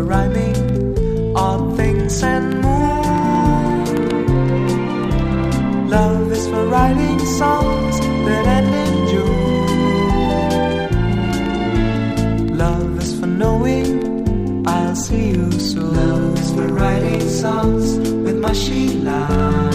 rhyming odd things and more. Love is for writing songs that end in joy. Love is for knowing I'll see you soon. Love is for writing songs with my Sheila.